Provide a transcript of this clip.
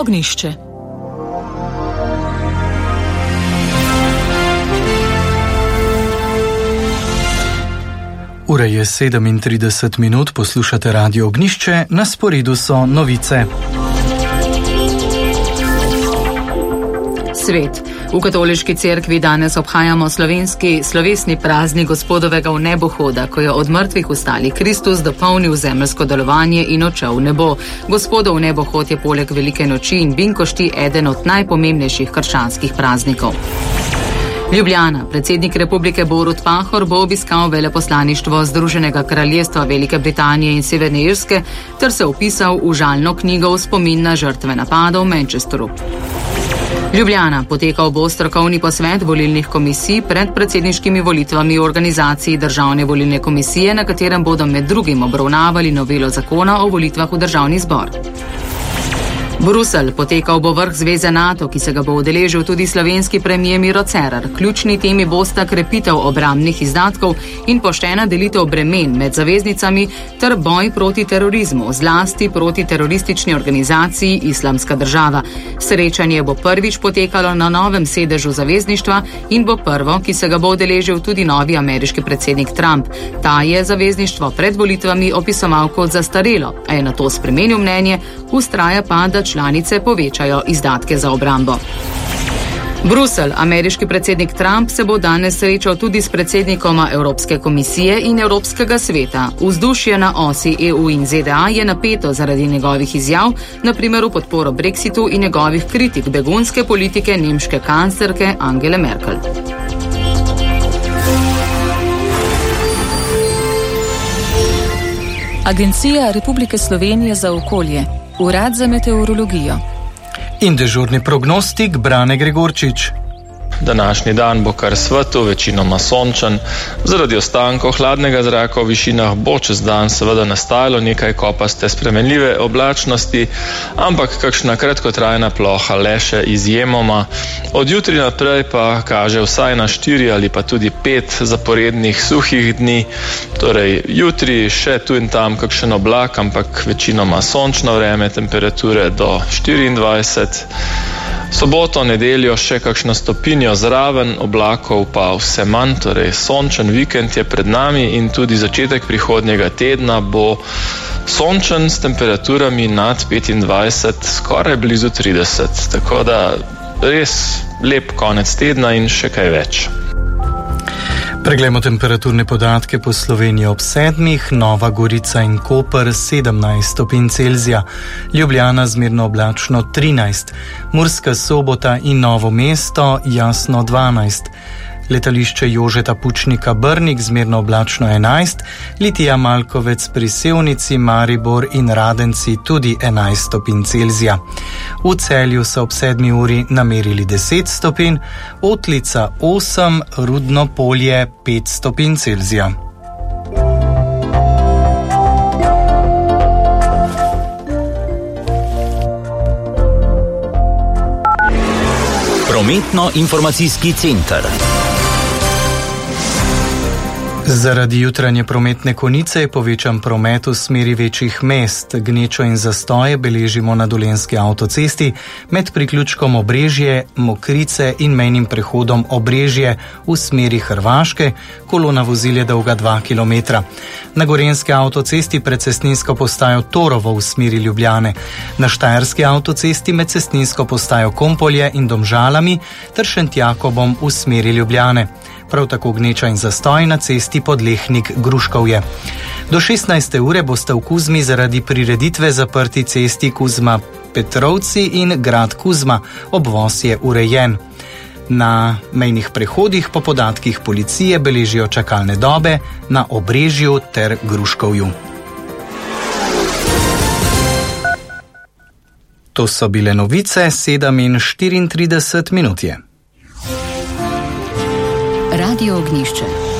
Ognišče. Ura je 37 minut, poslušate Radio Ognišče, na sporedu so novice. Svet. V katoliški cerkvi danes obhajamo slovenski slovesni praznik Gospodovega vnebohoda, ko je od mrtvih vstali Kristus dopolnil zemeljsko delovanje in odšel v nebo. Gospodov vnebohod je poleg velike noči in binkošti eden od najpomembnejših krščanskih praznikov. Ljubljana. Predsednik republike Borut Pahor bo obiskal veleposlaništvo Združenega kraljestva Velike Britanije in Severne Irske ter se vpisal v žalno knjigo v spomin na žrtve napada v Manchesteru. Ljubljana. Potekal bo strokovni posvet volilnih komisij pred predsedniškimi volitvami v organizaciji Državne volilne komisije, na katerem bodo med drugim obravnavali novelo zakona o volitvah v državni zbor. Bruselj. Potekal bo vrh zveze NATO, ki se ga bo udeležil tudi slovenski premier Miro Cerar. Ključni temi bosta krepitev obrambnih izdatkov in poštena delitev bremen med zaveznicami ter boj proti terorizmu, zlasti proti teroristični organizaciji Islamska država. Srečanje bo prvič potekalo na novem sedežu zavezništva in bo prvo, ki se ga bo udeležil tudi novi ameriški predsednik Trump. Ta je zavezništvo pred volitvami opisoval kot zastarelo, a je na to spremenil mnenje, vztraja pa, da članice povečajo izdatke za obrambo. Bruselj. Ameriški predsednik Trump se bo danes srečal tudi s predsednikoma Evropske komisije in Evropskega sveta. Vzdušje na osi EU in ZDA je napeto zaradi njegovih izjav, na primer v podporo Brexitu in njegovih kritik begunske politike nemške kanclerke Angele Merkel. Agencija Republike Slovenije za okolje. Urad za meteorologijo. In dežurni prognostik Brane Gregorčič. Današnji dan bo kar svetel, večinoma sončen. Zaradi ostankov hladnega zraka v višinah bo čez dan seveda nastajalo nekaj kopaste spremenljive oblačnosti, ampak kakšna kratkotrajna ploha le še izjemoma. Od jutri naprej pa kaže vsaj na 4 ali pa tudi 5 zaporednih suhih dni. Torej jutri še tu in tam kakšen oblak, ampak večinoma sončno vreme, temperature do 24. Soboto, nedeljo še kakšno stopinjo zraven, oblakov pa vse manj, torej sončen vikend je pred nami in tudi začetek prihodnjega tedna bo sončen s temperaturami nad 25, skoraj blizu 30, tako da res lep konec tedna in še kaj več. Preglejmo temperaturne podatke po Sloveniji ob 7, Nova Gorica in Koper 17 stopinj Celzija, Ljubljana zmerno oblačno 13, Murska Sobota in Novo mesto jasno 12, letališče Jožeta Pučnika Brnik zmerno oblačno 11, Litija Malkovec pri Sevnici, Maribor in Radenci tudi 11 stopinj Celzija. V Celju so ob 7 uri namerili 10 stopinj, Otlica 8, Rudno Polje 5 stopinj Celzija. Prometno-informacijski center. Zaradi jutranje prometne konice je povečan promet v smeri večjih mest. Gnečo in zastoje beležimo na Dolenjski avtocesti med priključkom Obrežje, Mokrice in mejnim prehodom Obrežje v smeri Hrvaške. Kolona vozil je dolga 2 km. Na Gorenjski avtocesti pred cestninsko postajo Torovo v smeri Ljubljane. Na Štajerski avtocesti med cestninsko postajo Kompolje in Domžalami ter Šentjakobom v smeri Ljubljane. Prav tako gneča in zastoj na cesti Podlehnik-Gruškovje. Do 16. ure boste v Kuzmi zaradi prireditve zaprti cesti Kuzma-Petrovci in grad Kuzma. Obvoz je urejen. Na mejnih prehodih po podatkih policije beležijo čakalne dobe na Obrežju ter Gruškovju. To so bile novice, 7:34 je. Radio Ognišče.